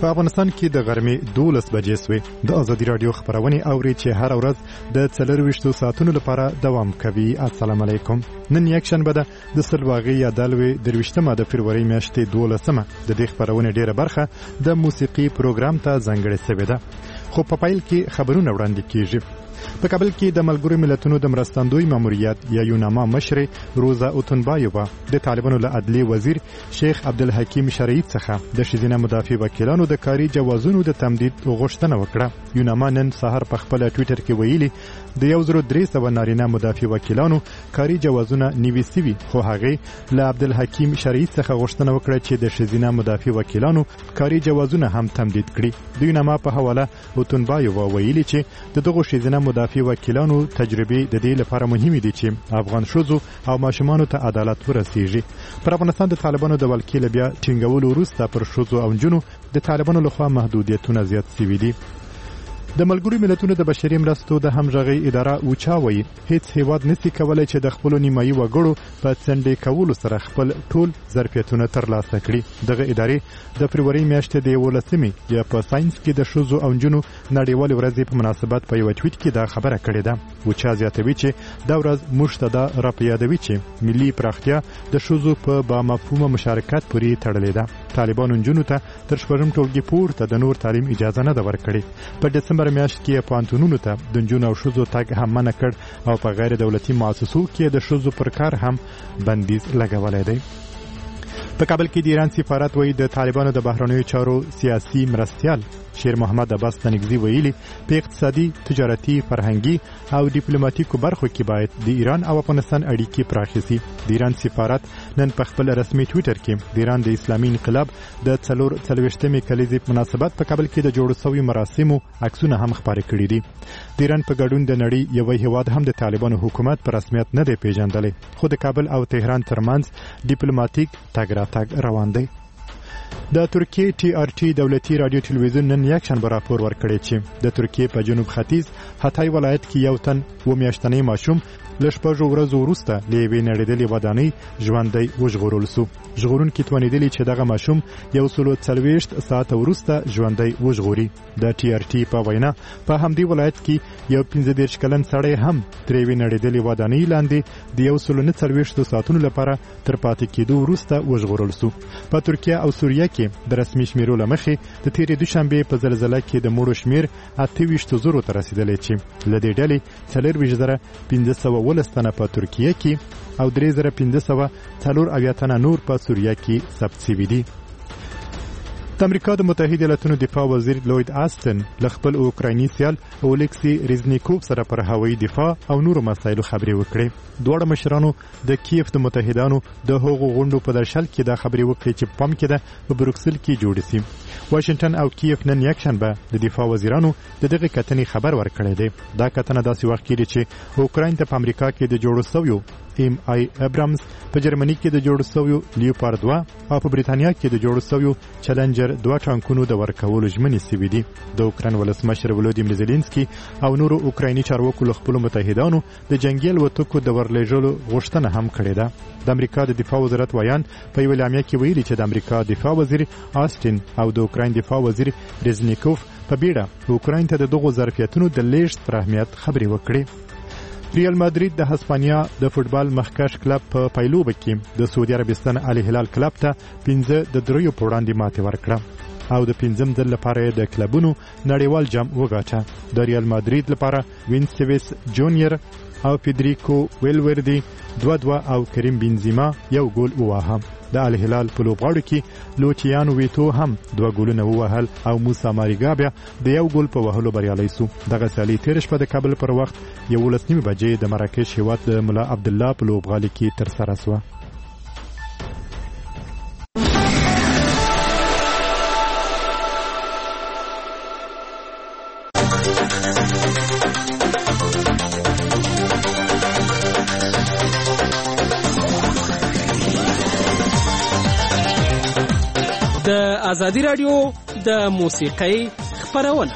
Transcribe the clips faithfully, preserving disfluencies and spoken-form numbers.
په افغانستان کې د غرمې دولس بجې سوې. د ازادي راډیو خبرونه اوري چې هر ورځ د څلرويشتو ساعتونو لپاره دوام کوي. السلام علیکم. نن یک شنبه ده د سلواغې یا دلوي درويشتمه د فروری میاشتې دولسمه. د دې خبرونه ډیره برخه د موسیقي پروګرام ته ځانګړې شوې ده. خو په پایل کې خبرونه وړاندې کیږي. په کابل کې د ملګرو ملتونو د مرستندوی ماموریت یا یوناما مشر روزا اوتنبایووا د طالبانو له عدلی وزیر شیخ عبدالحکیم شریعت څخه د شیزینه مدافع وکیلانو د کاري جوازونو د تمدید غوښتنه وکړه. یوناما نن سهار په خپل ټوئیټر کې ویلي د یو زر درې سوه نارینه مدافع وکیلانو کاري جوازونه نیوي سوي، خو هغه له عبدالحکیم شریعت څخه غوښتنه وکړه چې د شیزینه مدافع وکیلانو کاري جوازونه هم تمدید کړي. د یوناما په حواله اوتنبایووا ویلي چې د دغه شیزینه مدافع وکیلانو تجربه د دې لپاره مهمه دي چې افغان شوزو او ماشومانو ته عدالت ورسیږي. پر افغانستان د طالبانو د ولکې بیا ټینګولو وروسته پر شوزو او جنو د طالبانو لخوا محدودیتونه زیات شوي دي. د ملګرو ملتونو د بشري مرستو د همغږي اداره اوچاوي هیڅ هیواد نشي کولای چې د خپل نیمایي وګړو په څنډې کولو سره خپل ټول ظرفیتونه ترلاسه کړي. دغه ادارې د فروری میاشتې د یولسمې یا په ساينس کې د شوزو او جنو نړیوال ورځې په مناسبت په یو ټویټ کې دا خبره کړې ده. اوچا زیاتوي چې دا ورځ موږ ته دا راپیادوي چې ملي پراختیا د شوزو په با مفهومه مشارکت پورې تړلې ده. طالبانو جنو ته تر شپږم ټولګي پورته د نور تعلیم اجازه نه ده ورکړې. په دسمبر میاشت کې پانتونونو ته د جنو او شوزو تګ هم منع کړ او په غیر دولتي مؤسسو کې د شوزو پر کار هم بندیز لګولای دی. په کابل کې د ایران سفارت وایي د طالبانو د بهرنیو چارو سیاسي مرستیال شیر محمد عباس تنگزی ویلي په اقتصادي، تجارتي، فرهنګي او ډیپلوماټیکو برخو کې باید د ایران او افغانستان اړیکې پراخې شي. د ایران سفارت نن په خپل رسمي ټوئیټر کې د ایران د اسلامي انقلاب د څلور څلوېښتمې کلیزې په مناسبت په کابل کې د جوړ شوي مراسمو عکسونه هم خپاره کړي دي. د ایران په ګډون د نړۍ یو هیواد هم د طالبانو حکومت په رسمیت نه دی پیژندلی، خو د کابل او تهران ترمنځ ډیپلوماټیک تګ راتګ روان دی. د ترکیه ټي آر ټي دولتي رادیو ټلویزیون نن یک شنبه راپور ورکړی چې د ترکیه په جنوب ختیځ هتای ولایت کې یو تن و میاشتنی ماشوم له شپږو ورځو وروسته له یوې نړېدلې ودانۍ ژوندی وژغورل سو. ژغورونکي توانېدلي چې دغه ماشوم یو سلو څلوېښت ساعته وروسته ژوندی وژغوري. د ټي آر ټي په وینا په همدې ولایت کې یو پنځه دېرش کلن سړی هم تر یوې نړېدلې ودانۍ لاندې د یو سلو نه څلوېښتو ساعتونو لپاره تر پاتې کېدو وروسته وژغورل سو. په ترکیه او سوریه کې د رسمي شمیرو له مخې د تېرې دوشنبې په زلزله کې د مړو شمیر اته ویشت زرو ته رسیدلی چې له دې ډلې څلورویشت زره پنځه سوه ولس تنه په ترکیه کې او درې زره پنځه سوه څلور اویا تنه نور په سوریه کې ثبت شوي دي. د امریکا د متحده ایالاتونو دفاع وزیر لوید آستن له خپل اوکرایني سیال اولیکسی ریزنیکوف سره پر هوایي دفاع او نورو مسایلو خبرې وکړې. دواړه مشرانو د کیف د متحدانو د هغو غونډو په درشل کې دا خبرې وکړې چې پام کې ده په بروکسل کې جوړې شي. واشنگټن او کیف نن یک شنبه د دفاع وزیرانو د دغه کتنې خبر ورکړی دی. دا کتنه داسې وخت کې چې اوکراین ته په امریکا کې د جوړو شویو ایم آی ابرامز، په جرمني کې د جوړو شویو لیوپارد دوه او په بریتانیا کې د جوړو شویو چلنجر دوه ټانکونو د ورکولو ژمنې شوي دي. د اوکراین ولسمشر ولودیمیر زيلنسکي او نورو اوکرایني چارواکو له خپلو متحدانو د جنګي الوتکو د ورلېږلو غوښتنه هم کړې ده. د امریکا د دفاع وزارت ویان په یوه اعلامیه کې ویلي چې د امریکا دفاع وزیر آستین او د اوکراین دفاع وزیر ریزنیکوف په بیړه اوکراین ته د دغو ظرفیتونو د لیږد پر اهمیت خبرې وکړې. ریال مادرید د هسپانیا د فوټبال مخکښ کلب په پایلوبه کې د سعودي عربستان الهلال کلب ته پنځه د دریو په وړاندې ماتې ورکړه او د پنځم ځل لپاره د کلبونو نړیوال جام وګاټه. د ریال مادرید لپاره وینسیوس جونیور او فیدریکو ویلوردی دوه دوه او کریم بنزیما یو ګول وواهه. د الهلال په لوبغاړو کې لوچیانو ویتو هم دوه ګولونه ووهل او موسی ماریګا بیا د یو ګول په وهلو بریالی سو. دغه سالي تیر شپه د کابل پر وخت یولس نیمې بجې د مراکش هیواد د ملا عبدالله په لوبغالي کې ترسره سوه. د ازادي راډیو د موسیقۍ خبرونه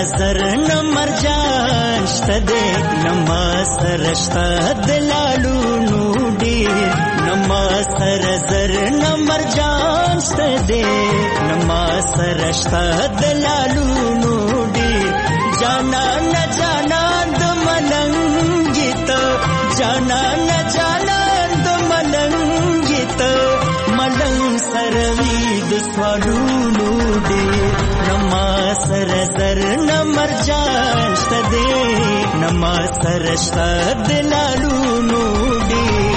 زر نمر جان شته نما سره شته دلالونو ډیر نما سره زر نمر جان شته نما سره شته دلالونو ډیر جانا نه جانا د ملنګیت جانا نه جانا د ملنګیت ملنګ سره وی د سوالونو ډیر نما سره زر نمر جان شته نما سره شته دلالونو ډیر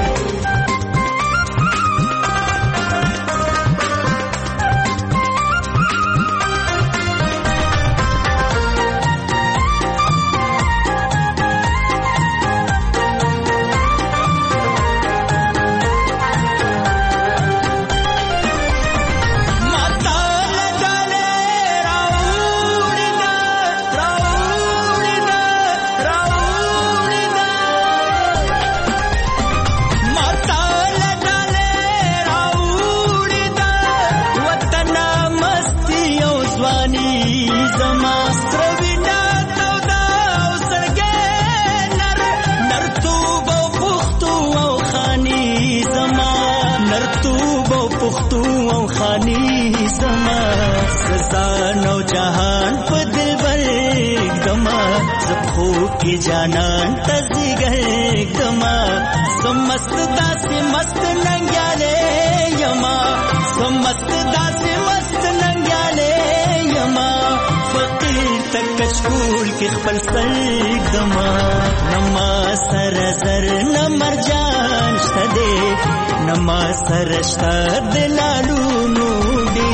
की जानन तजिगर गमा समस्त दास मस्त नंग्याले यमा समस्त दास मस्त नंग्याले यमा फकीर तक स्कूल के खपल सर गमा नमा सर सर नमर जान शदे नमा सर शद लालू नूडी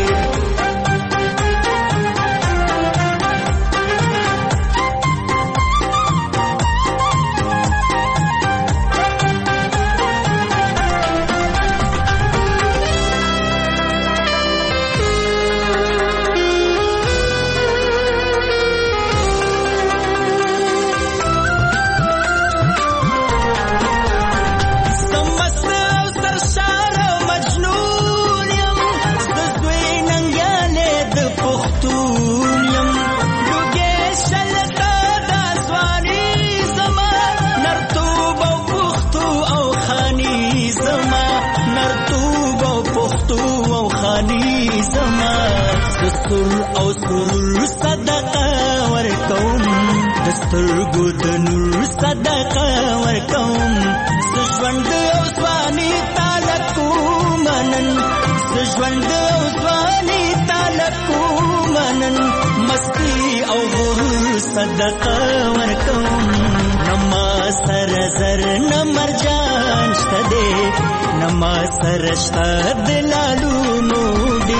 او سرور صدقه ورکوم دسترګو د نور صدقه ورکوم سژوند او ځواني تعلق منن سژوند او ځواني تعلق منن مستی او غرور صدقه ورکوم نما سر زر نمر جان شته نما سر شته دلالو نوډي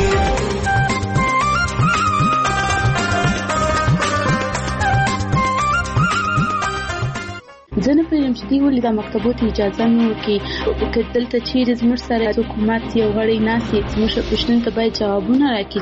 زنه پرېم چې دی ولې د مکتبوت اجازه مې وکړي که دلته چیرې زموږ سره حکومت یو غړی ناسي زموږ پوښتنو ته باید جوابونه راکړي.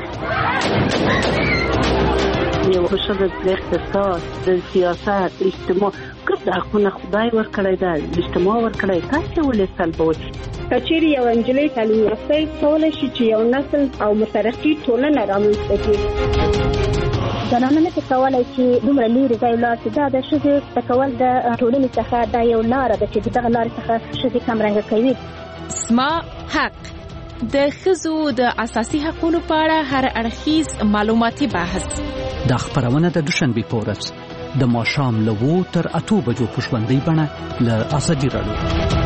یو ښځه د اقتصاد د سیاست اجتماع کوم د حقونه خدای ورکړی ده اجتماع ورکړی تاسې ولې سلبوئ که چیرې یو نجلۍ تعلیم یافته کولی شي چې یو نسل او مترقي ټولنه رامنځته کړي. زنانه نه کولای چې دومره لري ځای لاس دا د ښځې تکول د ټولنې څخه دا یو لار ده چې دغه لار څخه ښځې کمرنګه کوي. اسما حق د ښځو د اساسي حقوقو په اړه هر اړخیز معلوماتي بحث د خبرونه د دوشنبه په ورځ د ماښام له وو تر اتو بجو په ژوندۍ بڼه له ازادي راډیو.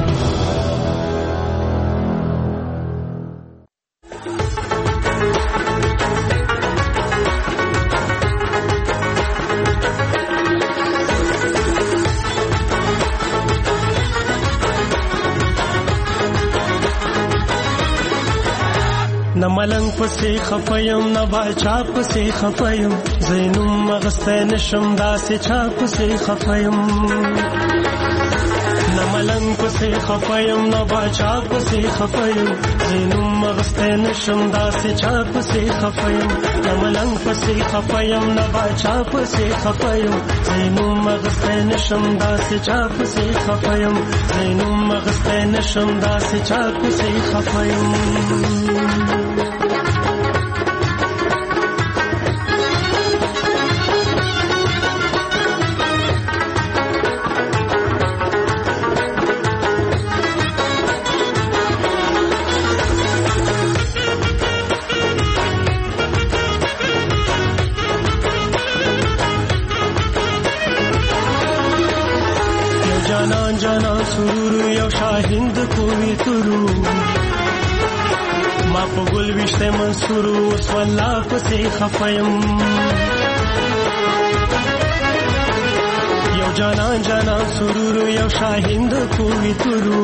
نملنګ پسې خفایم نه باچا پسې خفایم زینوم مغسته نشم داسې چا پسې خفایم نملنګ پسې خفایم نه باچا پسې خفایم زینوم مغسته نشم داسې چا پسې خفایم نملنګ پسې خفایم نه باچا پسې خفایم زینوم مغسته نشم داسې چا پسې خفایم زینوم مغسته نشم داسې چا پسې خفایم شاهند کوي تورو ما په ګل وشته منصور اوس والله پسې خفایم یو جانان جانان سرور یو شاهند کوي تورو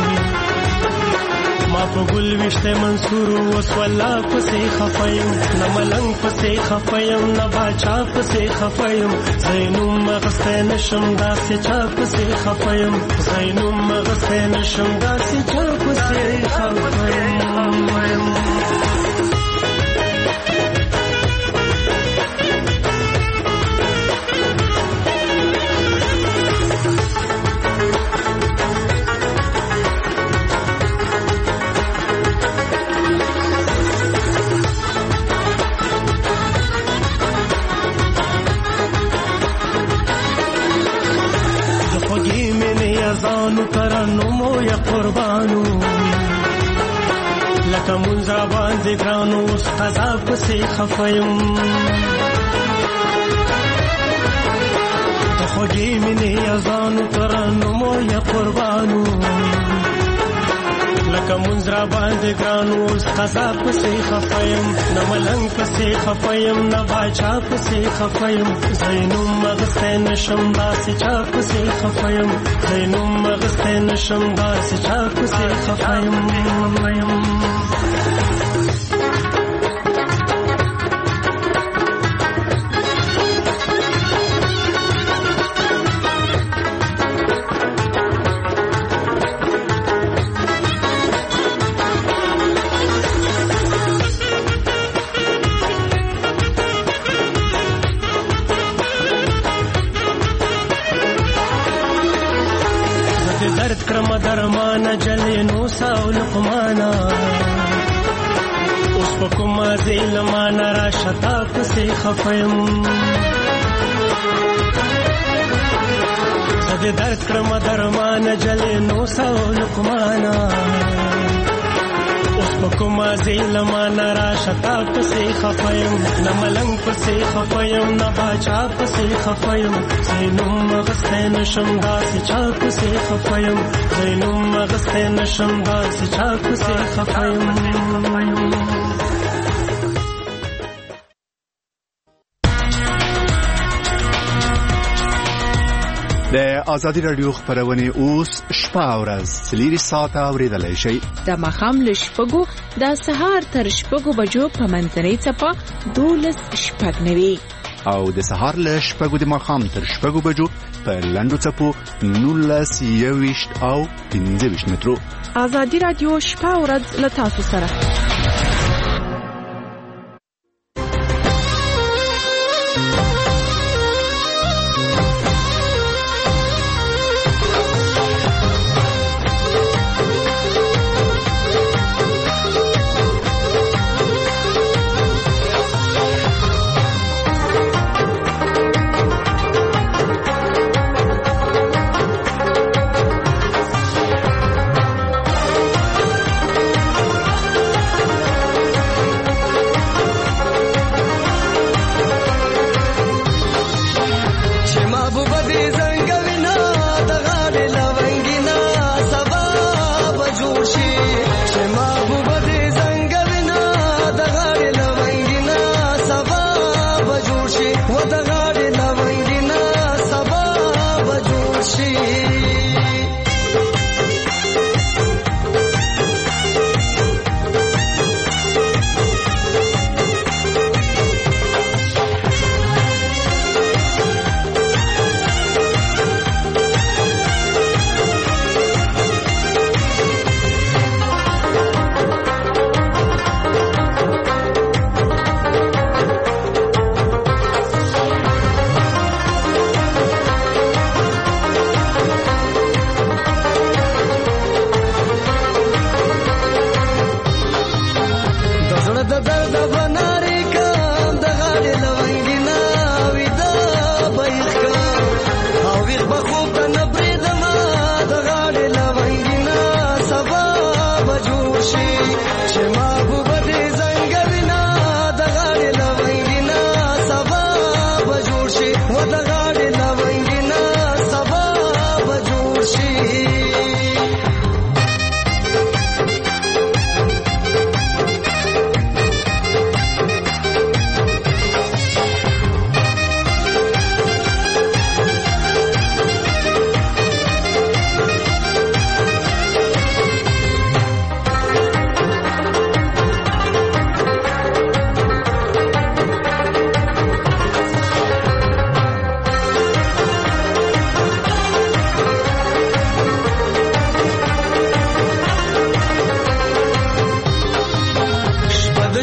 ما په ګل وشته منصور اوس والله پسې خفایم نه ملنګ پسې خفایم نه باچا پسې خفایم زینوم مغسته نشم داسې چا پسې خفایم زینوم مغسته نشم داسې چا پسې خفایم ازانو ترنمو یا قربانو لکه منځه باندې ګرانو اوس قضا پسې خفایم د خوږې مینې ازانو ترنمو یا قربانو لکه منځه باندې ګرانو اوس قضا پسې خفایم نه ملنګ پسې خفایم نه باچا پسې خفایم زینوم مغسته نشم داسې چا پسې خفایم زینوم مغسته نشم داسې چا پسې خفایم درمانا جلینو ساو لقمانا اوس په کومه ځلمانا را شتا پسې خفایم زه دې درد کړم درمانا جلینو ساو لقمانا اوس په کومه ځلمانا را شتا پسې خفایم نه ملنګ پسې خفایم نه باچا پسې خفایم زینوم مغسته نشم داسې چا پسې خفایم زینوم مغسته نشم داسې چا پسې خفایم د ازادي رادیو خبرونه اوس شپه او ورځ سلیری ساعت اوریدلای شي د مخام ل شپږو د سهار تر شپږو بجو په منځنۍ چپه دولس شپږ نوي او د سهار ل شپږو د مخام تر شپږو بجو په لندو چپو نولس یويشت او پنځه ویشت مترو ازادي رادیو شپه او ورځ ل تاسو سره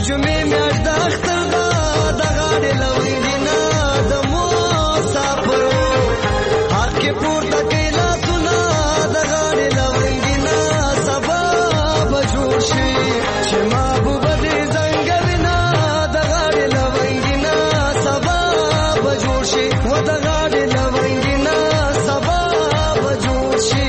جمعې میاشت د اختر ده د غاړې لونګینه د مسافرو حق کې پورته کوي لاسونه د غاړې لونګینه سبا به جوړ شي چې محبوبه دې زنګوینه د غاړې لونګینه سبا به جوړ شي و د غاړې لونګینه سبا به جوړ شي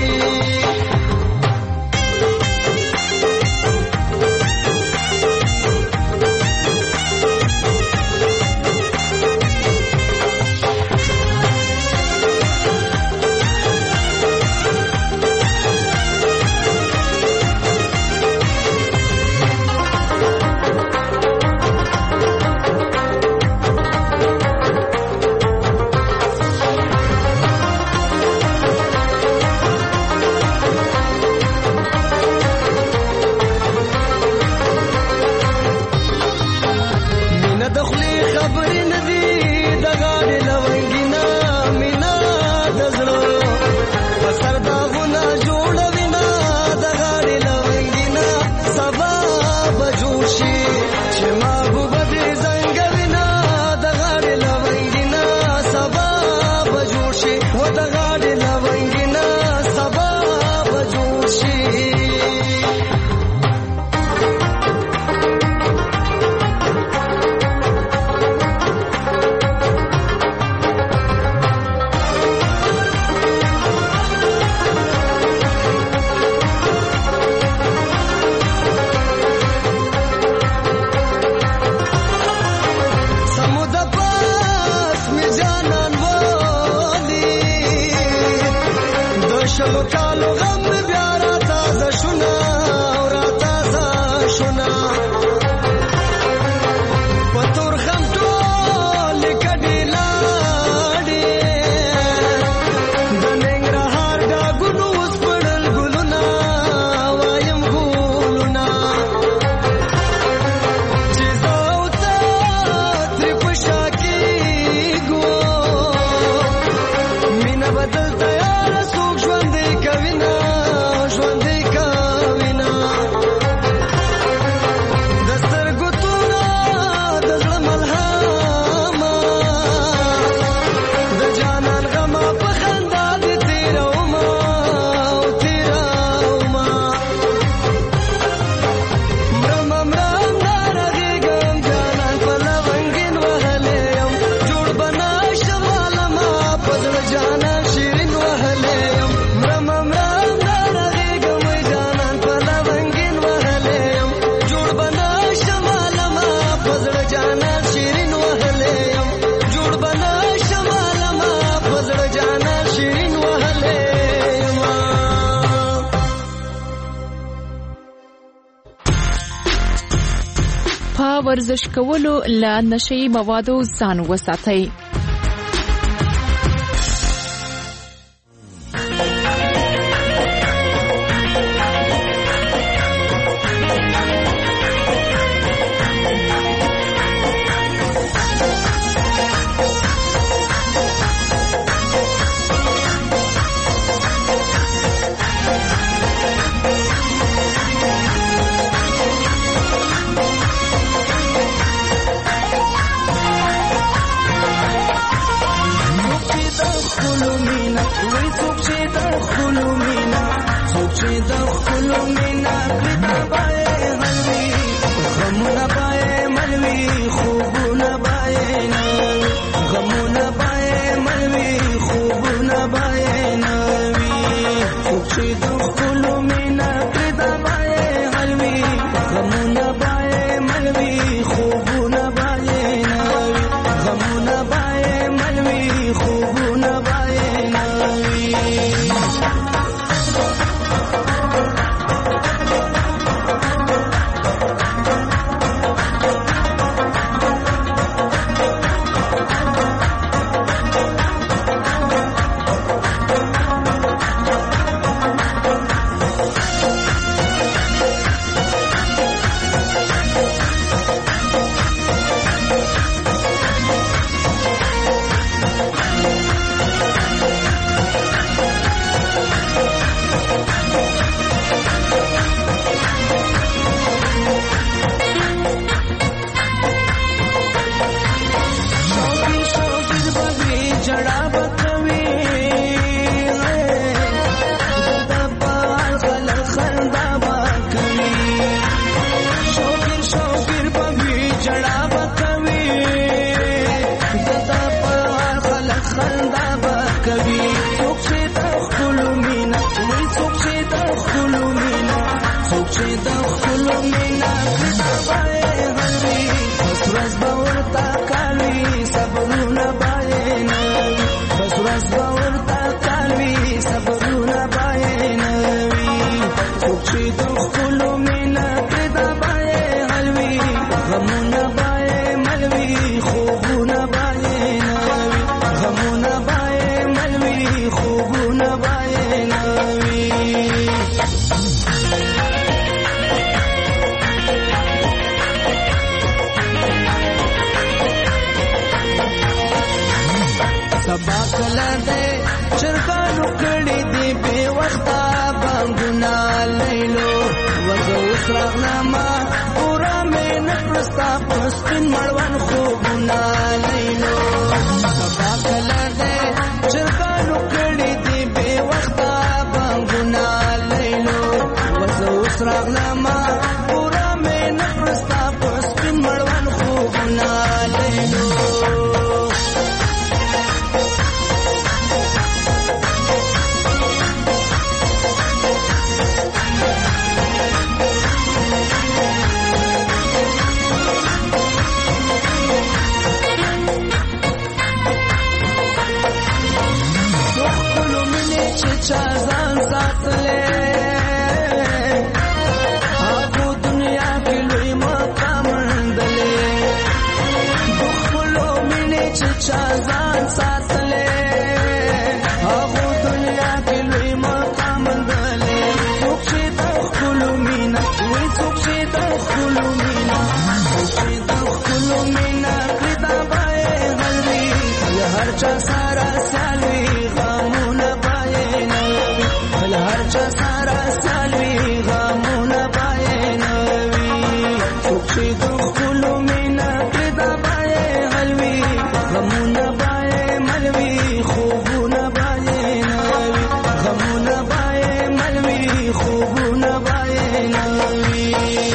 ورزش کولو له نشئی موادو ځان وساتئ. سبا کله دې چرګانو کړي دي بې وخته بانګونه لیلو وزه اوس راغلمه پوره مې نه کړه ستا په سپین مړوند خوبونه لیلو سبا کله دې چرګانو کړي دي بې وخته بانګونه لیلو وزه اوس راغلمه پوره مې نه کړه ستا په سپین مړوند خوبونه لیلو چا ځان ساتلې هغه دنیا کې لوی مقام مندلې دخلو مینې چې چا ځان ساتلې هغه دنیا کې لوی مقام مندلې څوک چې دخلو مینا وای څوک چې دخلو مینا څوک چې دخلو مینا کړه بای غلي هر چا سارا سالوي غمونه هر چا سارا سالوي غمونه پای نوي څوک چې د خلو مینا پیدا پای حلوي غمونه پای ملوي خوبونه پای نوي غمونه پای ملوي خوبونه پای نوي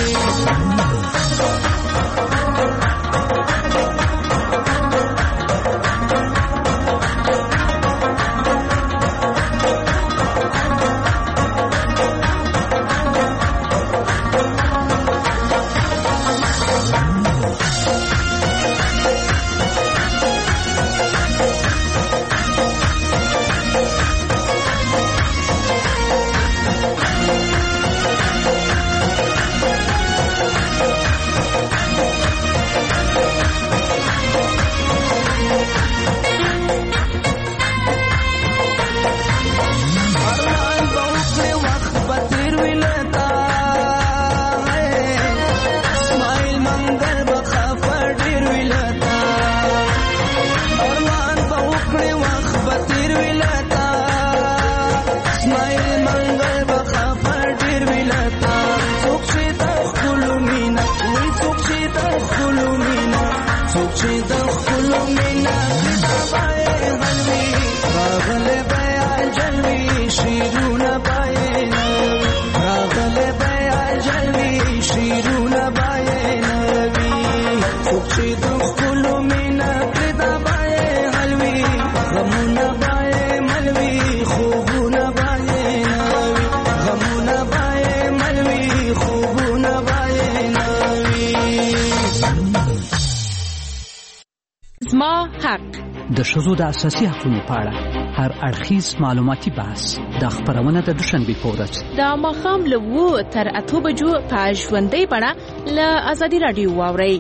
د ښځو د اساسي حقوقو په اړه هر اړخیز معلوماتي بحث د خبرونه د دوشنبه په ورځ د ماښام له اوو تر اتو بجو په ژوندۍ بڼه له ازادي راډیو واورئ.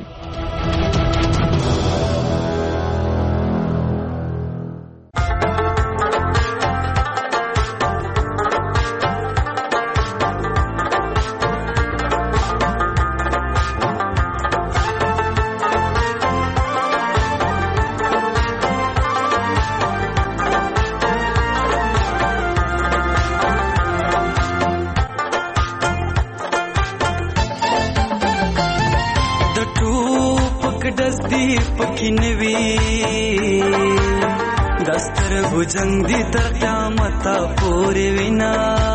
جنگ دی تر قیامت پورې وینا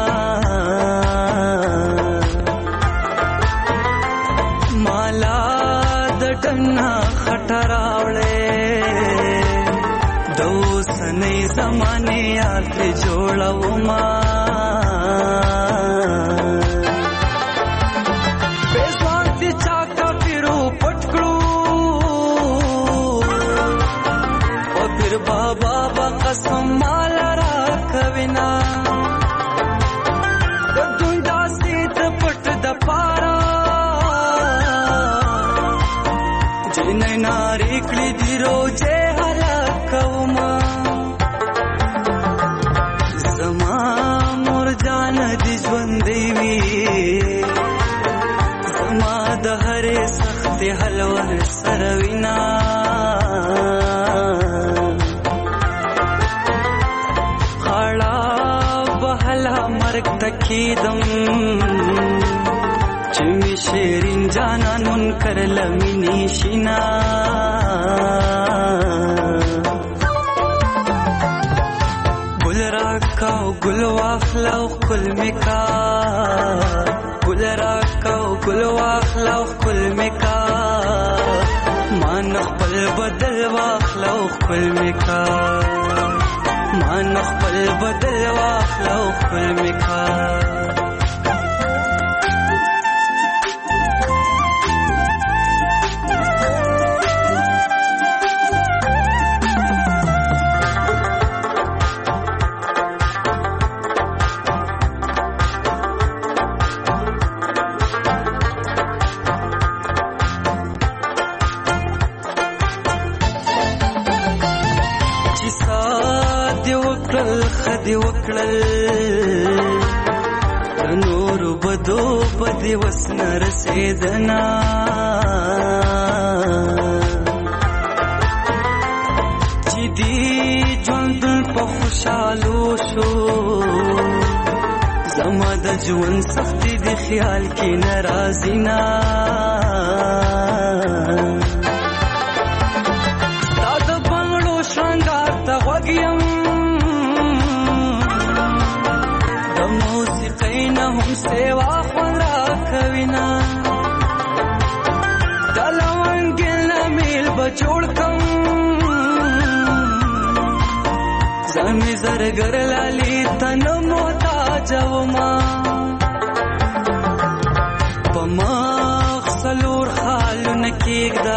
مالا د ټنا خټراوړې دوسنې زمانه یاد جوړو ما بېسوانتي چا کافرو پټکړو او پیر بابا با قسم مال را کوینا د دنیا سیت پټ د پارا جنې ناری کړي دی روزه هلاکوما زما مور جان دي ژوندې وي زما د هرې سخت حلوه سروینا کیدم چې می شیرین جانان منکر لمینی شینا ګل راکاو ګل واخلاو کل میکا ګل راکاو ګل واخلاو کل میکا مان خپل بدل واخلاو کل میکا مان خپل بدل واخلاو کل میکا دی وکړل نور بدو بدی وسن رسیدنا چې دی ژوند په خوشالو شو زما د ژوند سختي د خیال کې ناراضی نا تا د بنگلو شرنګار ته وګیم هم سیوا خوان را کوینا دلوانگل میل بچوڑ کم زمی زرگر لالی تن موتا جو ما پماخ سلور خالو نکیگ دا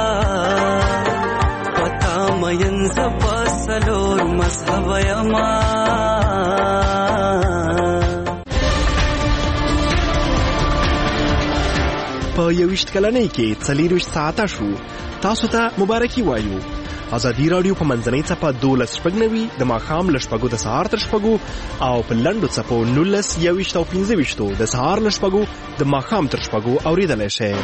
پتا مین زبا سلور مذہب یما په یویشت کلنۍ کې څلېرویشت ساعته شو. تاسو ته مبارکي وایو. ازادي راډیو په منځنۍ څپه دولس شپږ نوي د ماښام له شپږو د سهار تر شپږو او په لنډو څپو نولس یویشت او پنځه ویشتو د سهار له شپږو د ماښام تر شپږو اورېدلی شئ.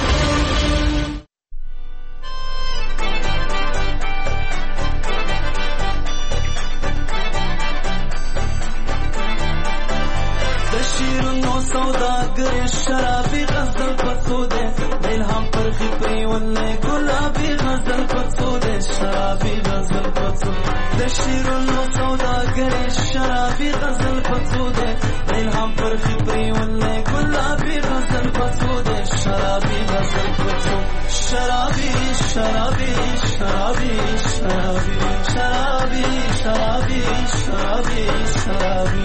شرابي غزل پسوده الهام پر خپري ولې ګلابي غزل پسوده شرابي غزل پسوده د شیرونو سوداګر شرابي غزل پسوده الهام پر خپري ولې ګلابي غزل پسوده شرابي غزل پسوده شرابي شرابي شرابي شرابي شرابي شرابي شرابي شرابي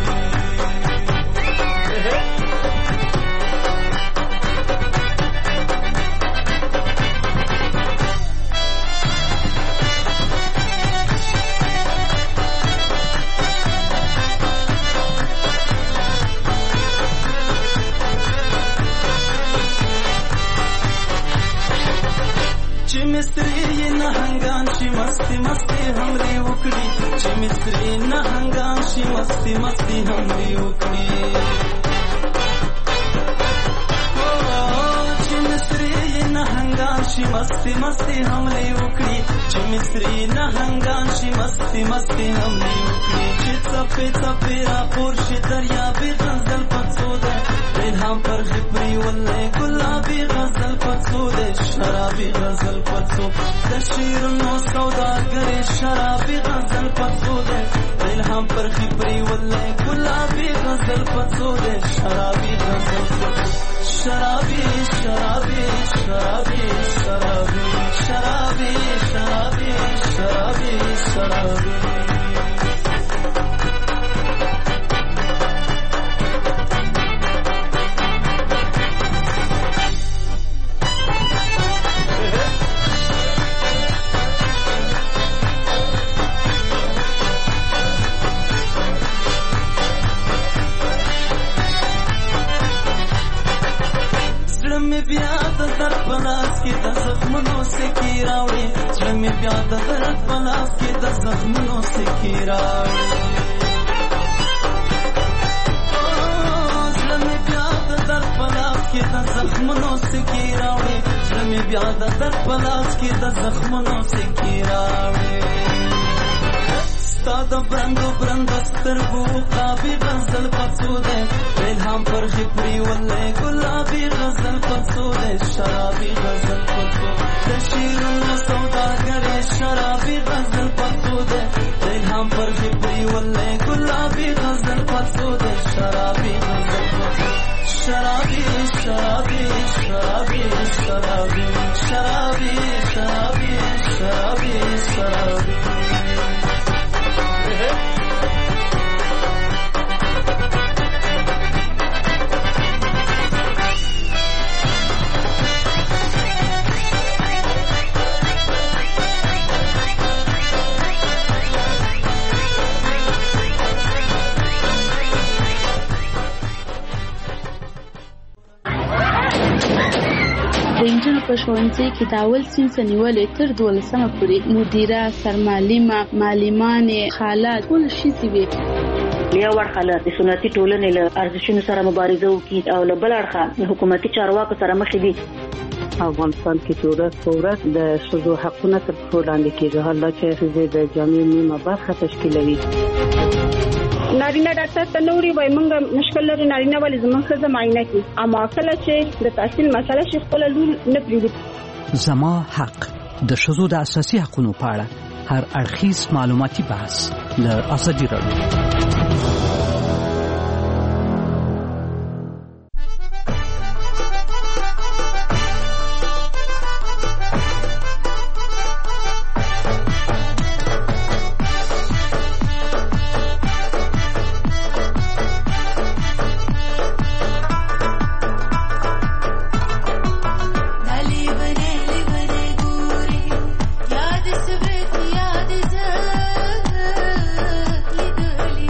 مستری نهنگان شي مستی مستی همري وکړي چې مستری نهنگان شي مستی مستی همري وکړي چې مستری نهنگان شي مستی مستی همري وکړي چې مستری نهنگان شي مستی مستی همري وکړي چې څپې څپې را پور شي دریابي غزل پڅوده الهام پر خپري ولې ګلابي غزل پڅوده شرابي غزل پڅو د شیرونو سوداګر شرابي غزل پڅوده الهام پر خپري ولې ګلابي غزل پڅوده شرابي غزل پڅو شرابي شرابي شرابي شرابي شرابي شرابي شرابي شرابي بیا د درد په لاس کې د زخمونو سکې راوړي زړه مې بیا د درد په لاس کې د زخمونو سکې راوړي زړه مې بیا د درد په لاس کې د زخمونو سکې راوړي ستاد برندو برند سترګو قابي غزل پڅو ده الهام پر خپري ولې ګلابي غزل پڅو ده شرابي غزل پڅو د شیرونو سوداګرې شرابي غزل پڅو ده الهام پر خپري ولې ګلابي غزل پڅو ده شرابي غزل پڅو شرابي شرابي شرابي شرابي شرابي شرابي شرابي شرابي د انجونو په ښوونځي کې د اول صنف نیولې تر دولسمه پورې مدیره، سرمعلمه، معلمانې، خالات ټول ښځې وې. یو اړخه له سنتي ټولنې له ارزښتونو سره مبارزه وکړي او له بل اړخه حکومتي چارواکو سره مخ دي. افغانستان کې چې ورځ په ورځ د ښځو حقونه تر پښو لاندې کېږي، حالا چې ښځې د جامعې نیمه برخه تشکیلوي. نارینه ډاکټر ته نوري وای مونږ مشکل لري نارینه ولې زموږ ښځه معاینه کوي، اما کله چې د تحصیل مسله شي خپل لور نه پریږدي. زما حق د ښځو د اساسي حقوقو په اړه هر اړخیز معلوماتي بحث له ازادي راډیو. याद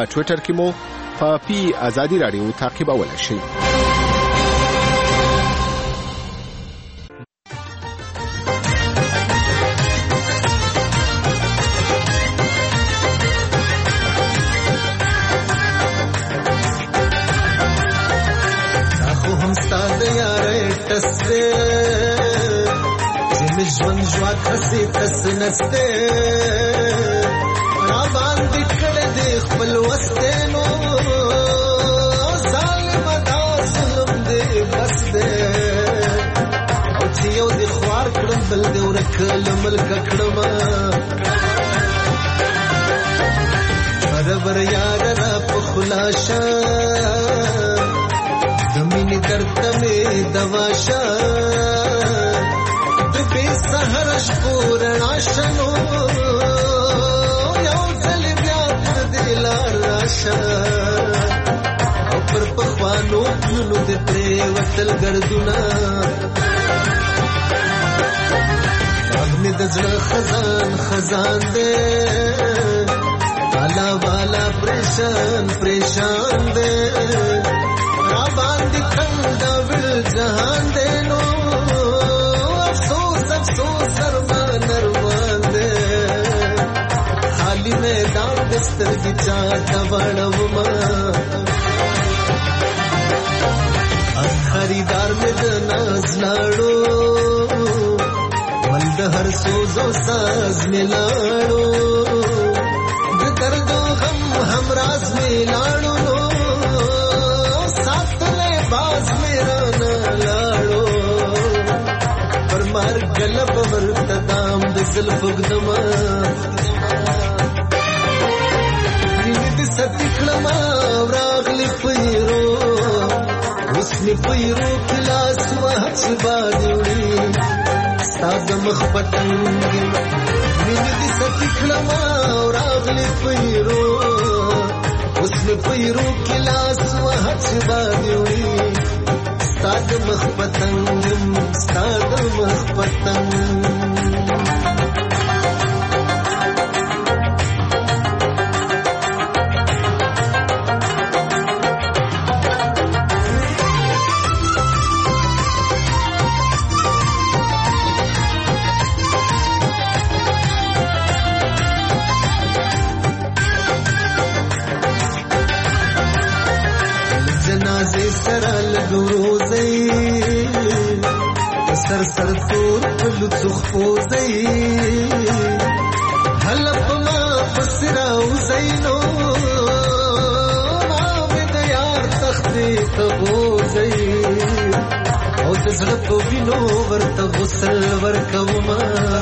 په ټوئیټر کې مو په پی ازادي رادیو تعقیبولای شئ. ژوند ژواک هسې تس نسته را باندې کړه دې خپل وسته نو ظالم دا ظلم دې بس دې او چې یو دې خوار کړم بل دې ورکل ملک کړم برابر یار را په خلاصه د مینې درد مې دواشه سهر شپور ناشنو یو ځل بیا تر دې لار راشه او پر پخوانو پلونو دې پرې وتل ګردونه غږ مې د زړه خزان خزان دی والا والا پریشان پریشان دی را باندې څنګه ول جهان دی نو خالی میدان دسترگی چاہتا وڑوما از خریدار میں دناز لاڑو ملد ہر سوز و ساز میں لاڑو درد و غم ہمراز میں لاڑو ساتھ میں باز میرا نہ لاڑو مار گلب ورتدام د زلف غدما دې ستې کلمه راغلی پیرو حسن پیرو کلاس وحچ باندې ستاد مخ پټنګ دې ستې کلمه راغلی پیرو حسن پیرو کلاس وحچ باندې ستاد مخ پتنګ ستاد مخ پتنګ جنازه سره لګوروزي سر سر تور پلو څخوزي حلف ما پسراو زینو ما د یار تختې تبوزي او د زړه په وینو ورته غسل ورکوما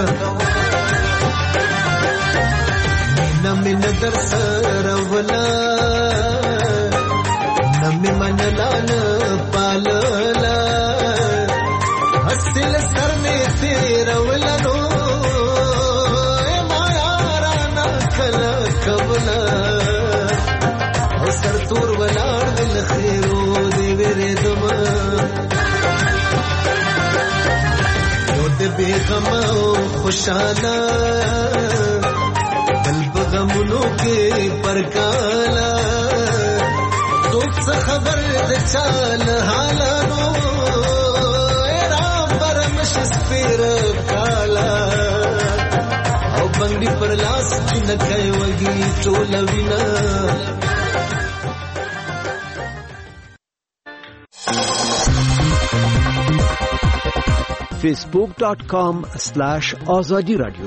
نم نظر سره ولا نمی منلان پاللا حسل سر میں تیرا ولنو ما یارانا کلا کبلا او سر تور ولار دل خیرو دی ویرے دما یو دی بیغما خوشانا بل بغمونو کے پرکالا خبر د چال حالانو رام برمش سپیر کالا او بنگی پر لاس جنکای وگی چولوینا فیسبوک ڈاٹ کام سلیش آزادی رادیو.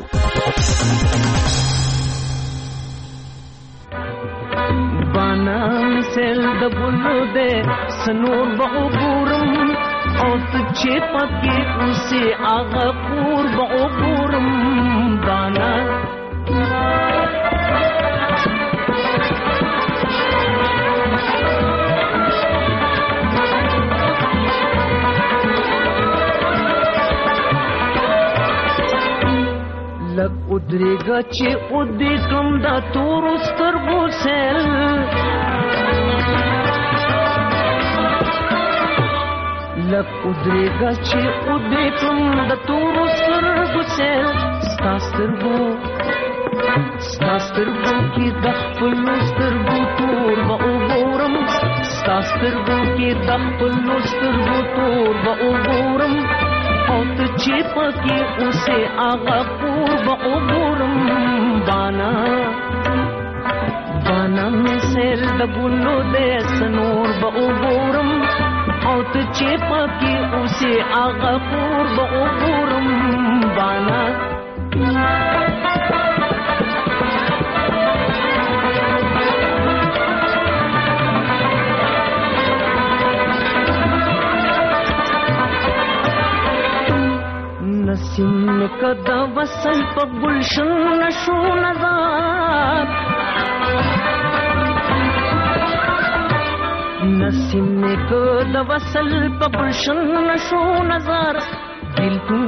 سیل د ګلو دې سنور به وګورم او ته چې پکې اوسې هغه کور به وګورم دانا لږ ودرېږه چې ودې کړم دا تورو سترګو سیل لږ ودرېږه چې ودې کړم د تورو سترګو سیل ستا سترګو ستاسرګو کې د خپل سترګو تور به وګورم ستاسرګو کې د خپل سترګو تور به وګورم او ته چې پکې اوسه هغه کور به وګورم بانا بانا مې سر د ګلو د سنور به وګورم او ته چې پکې اوسه هغه کور به وګورم بانا نسیم کدا وصل په گلشن نشو نظر نسیم کدا وصل په گلشن نشو نظر دلتون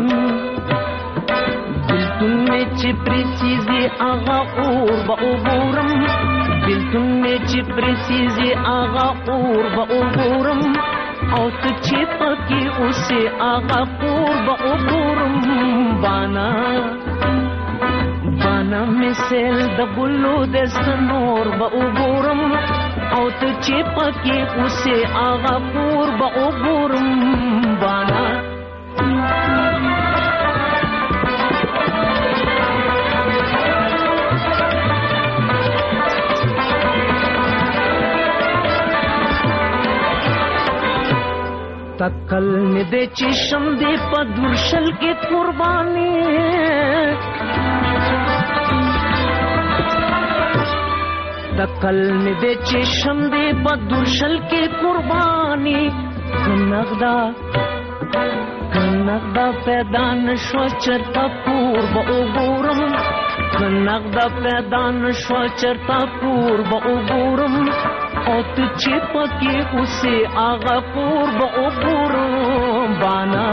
دلتون میں چپری سیزی آغا اور با اوگورم دلتون میں چپری سیزی آغا اور با اوگورم او ته چې پکې اوسه هغه کور به وګورم بانا بانا مې سیل د ګلو د سنور به وګورم او ته چې پکې اوسه هغه کور به وګورم بانا تکل می دے چشم دے پدرشل کے قربانی تکل می دے چشم دے پدرشل کے قربانی کنغدا کنغدا پیدا نشو چرتا پور با اوگورم کنغدا پیدا نشو چرتا پور با اوگورم او ته چې پکې اوسه هغه کور به وګورم بانا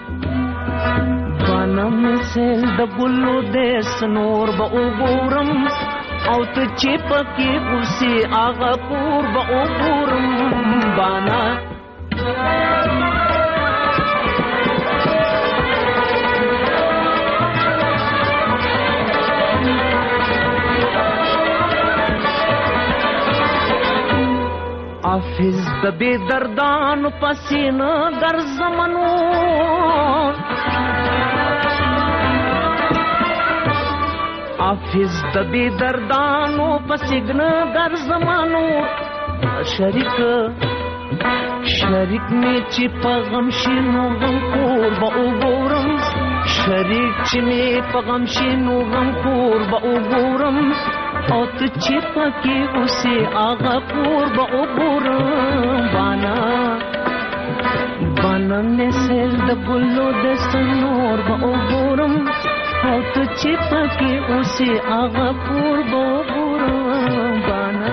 بانا مې سیل د ګلو د سنور به وګورم او ته چې پکې اوسه هغه کور به وګورم بانا حافظ د بے دردانو پسینه ګرځمنو حافظ د بے دردانو پسینه ګرځمنو شریک شریک می چې په غم شینو غم کور به وګورم شریک چې می په غم شینو غم کور به وګورم او ته چې پکې اوسه هغه کور به وګورم بانا بانا مې سیل د ګلو د سنور به وګورم او ته چې پکې اوسه هغه کور به وګورم بانا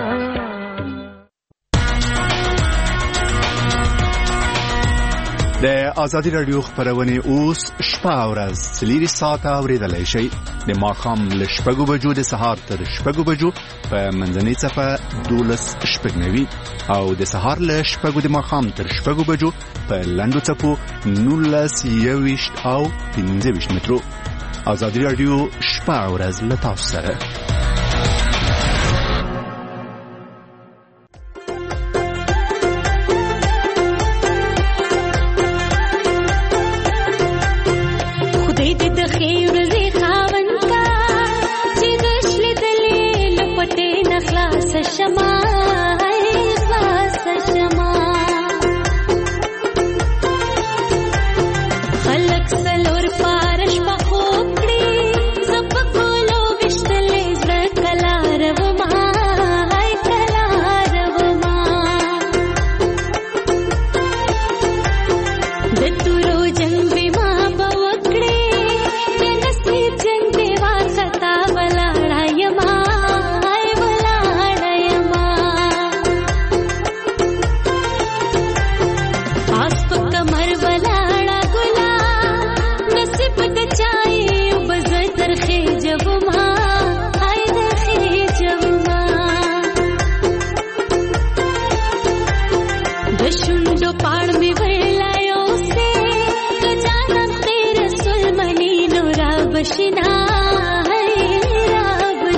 د ازادي رادیو خبرونه اوس شپه او ورځ څلوري ساعته اوریدلای شئ د ماښام له شپږو بجو د سهار تر شپږو بجو په منځنۍ څپه دولس شپږ نوي او د سهار له شپږو د ماښام تر شپږو بجو په لنډو څپو نولس یوویشت او پنځه ویشت مترو. ازادي رادیو شپه او ورځ له تاسو سره. बशिना है रब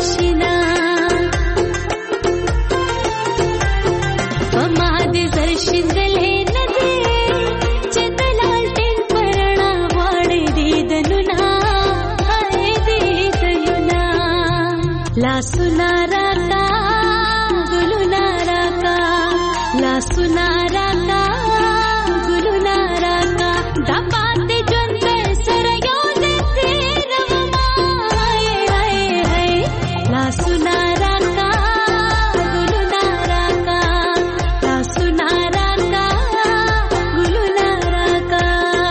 وینځلې نه دی چې د لالټین پرڼا غواړي دیدنونه هاي دیدنونه لاسونه راکا ګلونه راکا لاسونه راکا ګلونه راکا دا پاتې ژوند سره یو دې تیروما هاي هاي هاي لاسونه راکا ګلونه راکا لاسونه راکا ګلونه راکا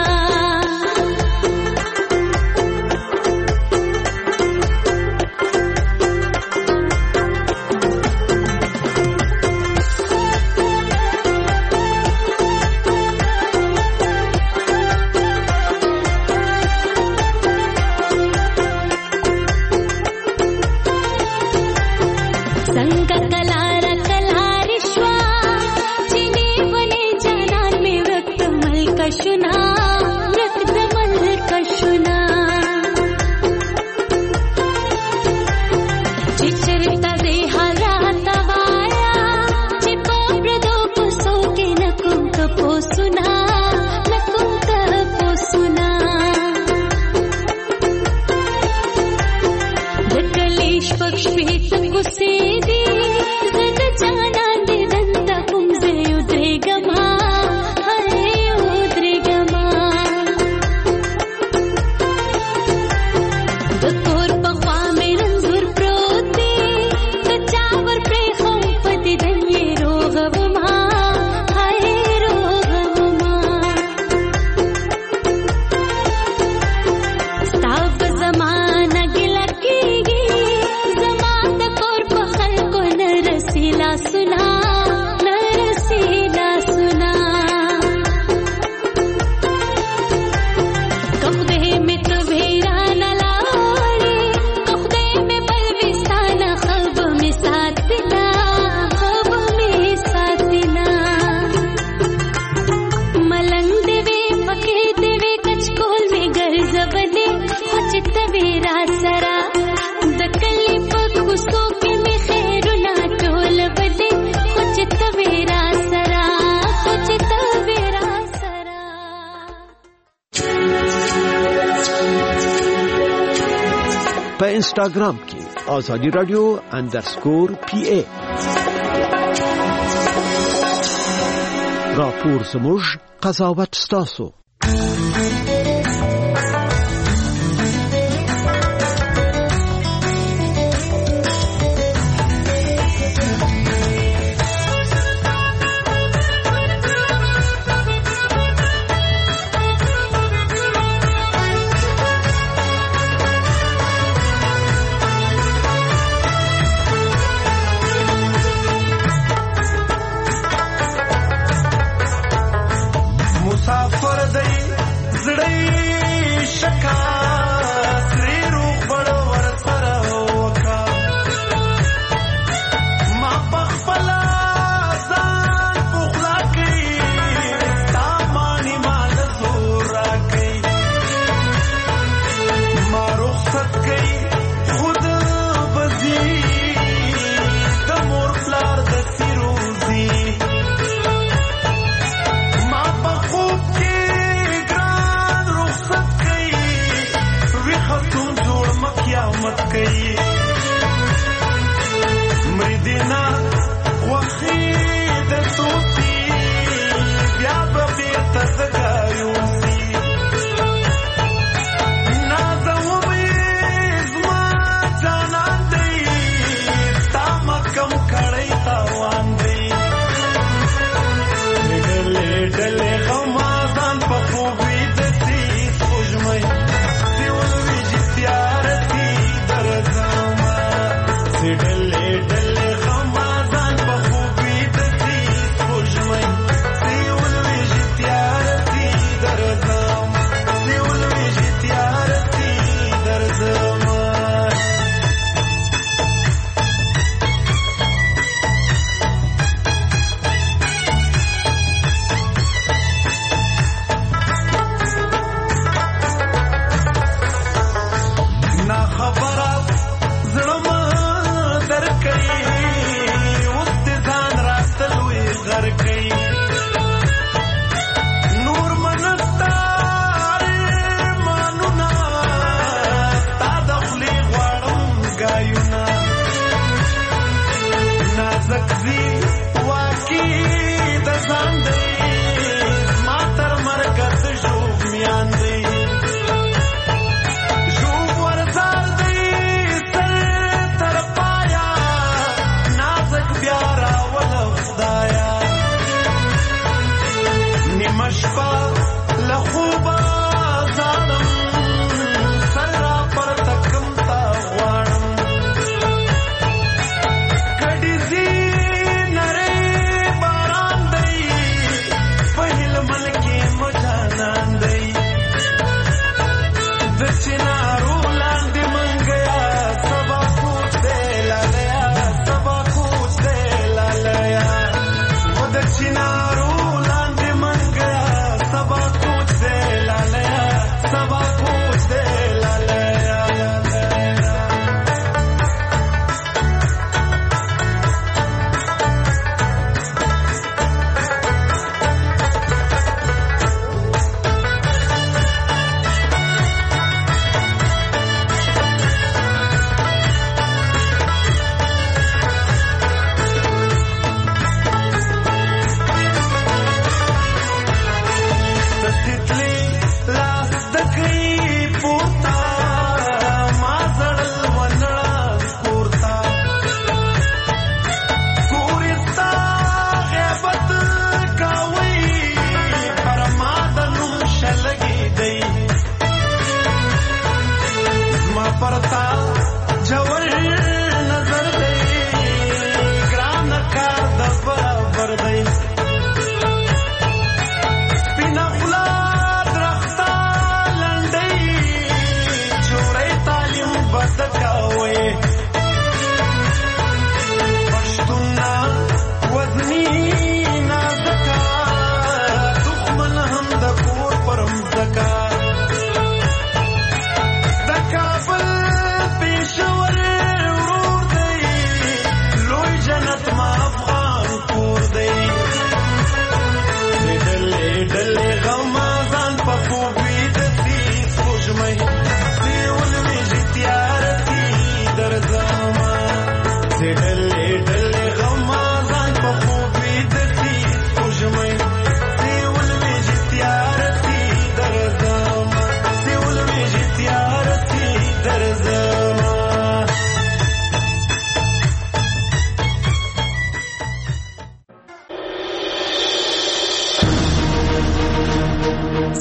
څنګه کلاره کلاره شوا چې نیونه جانان مې ورک ملک شنا ورک د ملک شنا چې چرته دې حالات وایا چې په پردو پسو کې نکوم ته پوسنا نکوم ته پوسنا د کلیش پښ پیټ کوسې دي زد جانان دې دنت کوم زه یو درګما هاي یو درګما د کور په خوا مې رنځور پروت دی د چاور پرې خو پدې دنې روغوما هاي روغوما ستاو زمانہ ګل کېږي زما د کور په خلکو نه رسیلا سنا نه رسیلا سنا کخدې مې ته ویرانه لاړې کخدې مې بل وستانه خوب مې ساتلا خوب مې ساتلا ملنګ دې وې پکې دې وې کچکول مې ګرځولې خو چې ته وې را سره د کلي په کوڅو کې مې خیرونه ټول بدې خو چې ته وې را سره خو چې ته وې را سره په انسټاګرام کې آزادي رادیو انډرسکور پی ای راپور زموږ قضاوت ستاسو مسافر دی زړه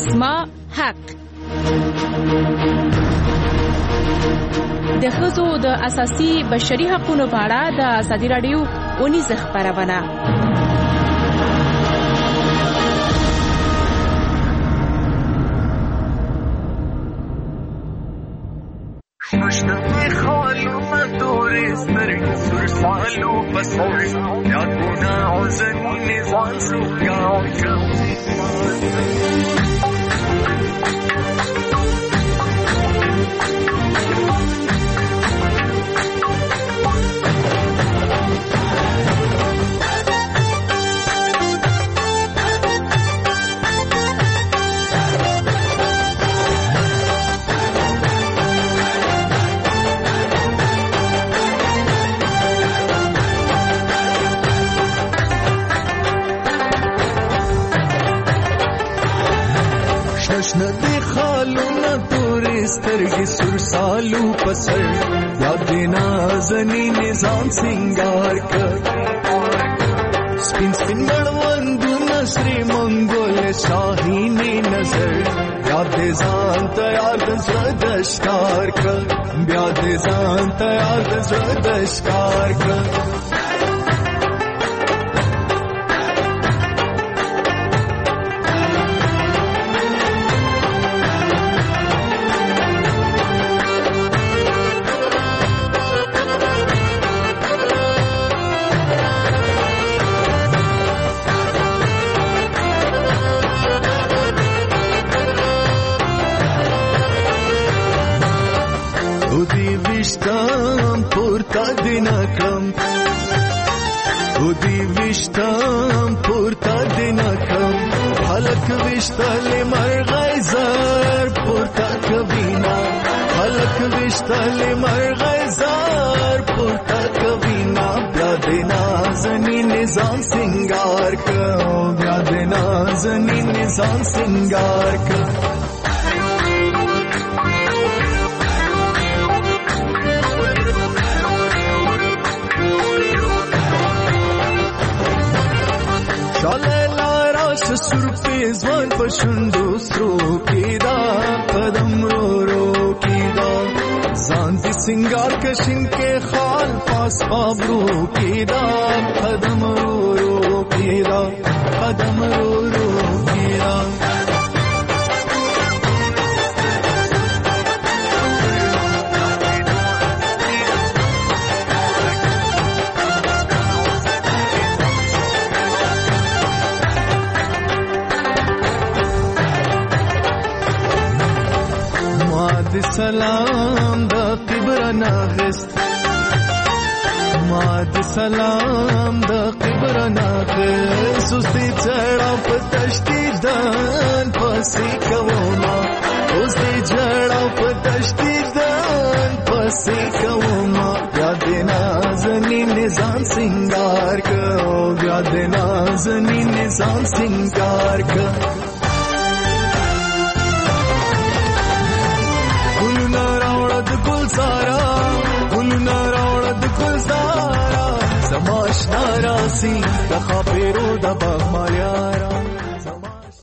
زما حق. د ښځو د اساسي بشري حقوقو په اړه د ازادي راډیو اونیزه خپرونه. مشتاق خالو مدوري سترګې سر سالو بسر یادونه عزنی ځان سو گاو ندی خالونه تورې سترګې سر سالو پسر یاد نازنی نظام سنگار کړ سپین سپین مړوندونه سری منګول شاهینې نظر یاد ځان ته یاد زړه د ښکار کړ بیا دې ځان ته یاد زړه د ښکار کړ وشتم پورته دینا کړم او دی وشتم پورته دینا کړم خلک وشتلې مرغۍ زر پورته کوینا خلک وشتلې مرغۍ زر پورته کوینا بیا دې نازنی نظام سنگار کړو بیا دې نازنی نظام سنگار کړو سر په ځوان په شوندو سترو کېدا قدم رو رو کېدا ځان دې سنگار کشن کې خال پاس خبرو کېدا قدم رو رو کېدا قدم رو رو کېدا سلام د قبرنا غست ما د سلام د قبرنا غست سستی چړا پتشتي دان پسې کوما سستی چړا پتشتي دان پسې کوما یاد نازنی نظام سنگار کو یاد نازنی نظام سنگار کو سارا ګلونه راوړه د ګلزارا زماش ناراضي د خاپیرو د باغ مالیارا